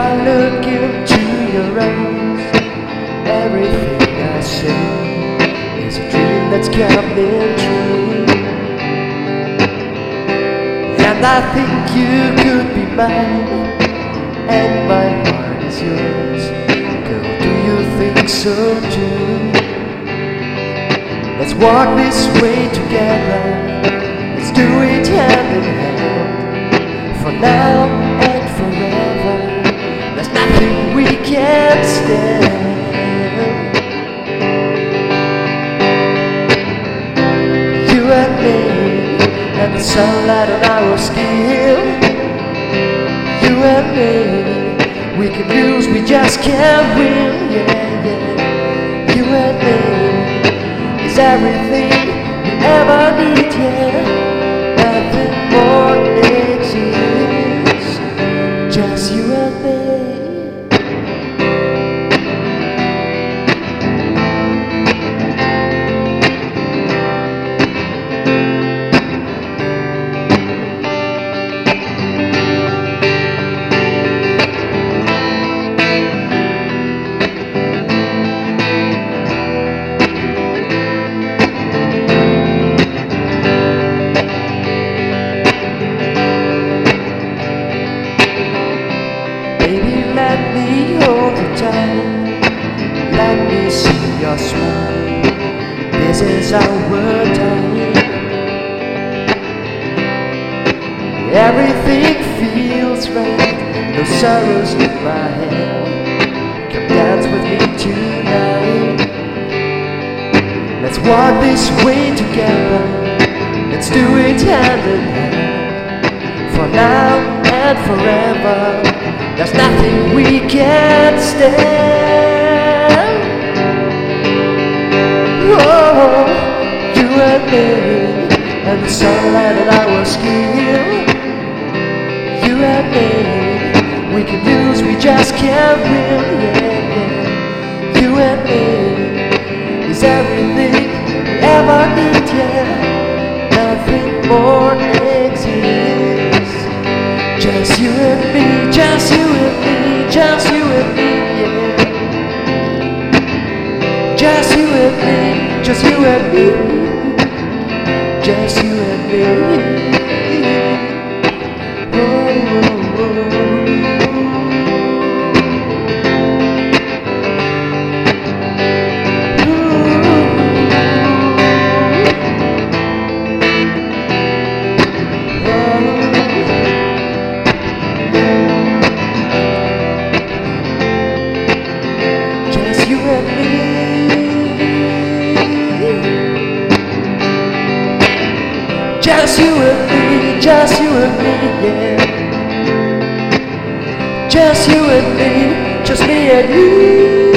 I look into your eyes, everything I say is a dream that's coming true. And I think you could be mine, and my heart is yours. Girl, do you think so too? Let's walk this way together, let's do it hand in hand, for now and forever. There's nothing we can't stand. You and me, and the sunlight on our skin. You and me, we can lose, we just can't win. Yeah, yeah. You and me is everything we ever need. Yeah, nothing more exists, just you and me. Baby, let me hold you tight, let me see your smile. This is our time. Everything feels right, no sorrows in my head. Come dance with me tonight. Let's walk this way together, let's do it hand in hand, for now and forever. There's nothing we can't stand. Oh, you and me, and the sunlight on our skin. You and me, we can lose, we just can't win. Yeah, yeah. You and me is everything we ever need. Yeah, nothing more exists, just you and me, just you and me, just you and me, yeah. Just you and me, just you and me, just you and me. Oh, oh, oh. Just you and me, just you and me, yeah. Just you and me, just me and you.